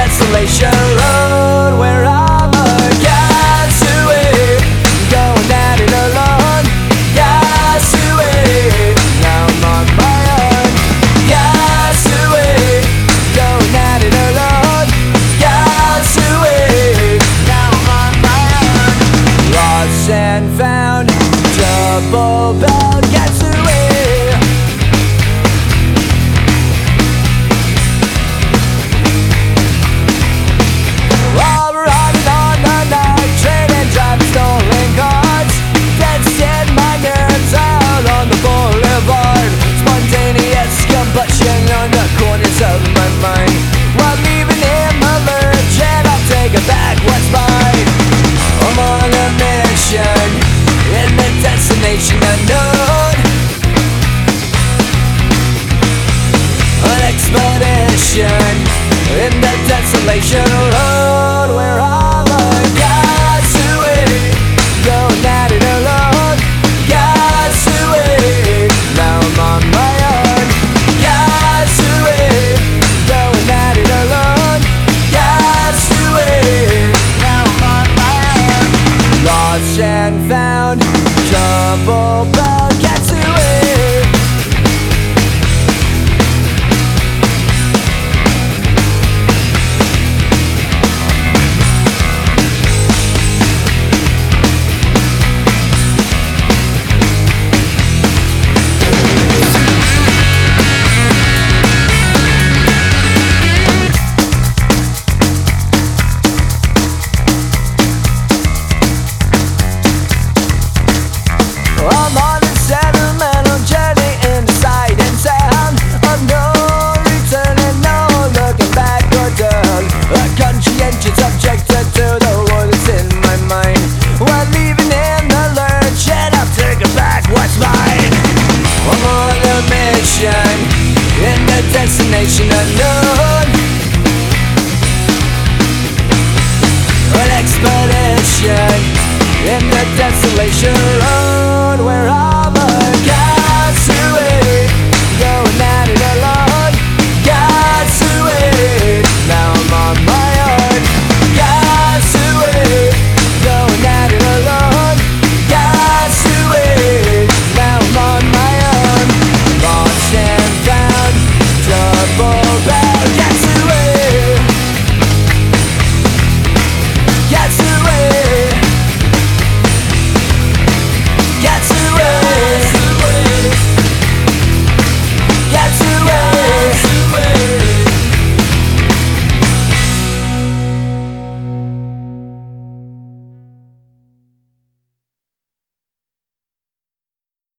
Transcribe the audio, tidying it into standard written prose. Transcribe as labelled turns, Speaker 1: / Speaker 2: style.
Speaker 1: desolation road where I'm a castaway, going at it alone. Castaway, now I'm on my own. Castaway, going at it alone. Castaway, now I'm on my own. Lost and found, double bell castaway. On the corners of my mind, while leaving him alert, and I'll take it back what's mine. I'm on a mission in the destination unknown, an expedition in the desolation road where I'm a castaway, going at it alone. Castaway, now I'm on my own. Castaway, going at it alone. Castaway, now I'm on my own. Lost and found, double bell castaway. I'm on a sentimental journey in the sight and sound of no return and no looking back or down. A conscientious objector to the world that's in my mind, while leaving in the lurch, and I'll take it back what's mine. I'm on a mission in the destination unknown, an expedition in the desolation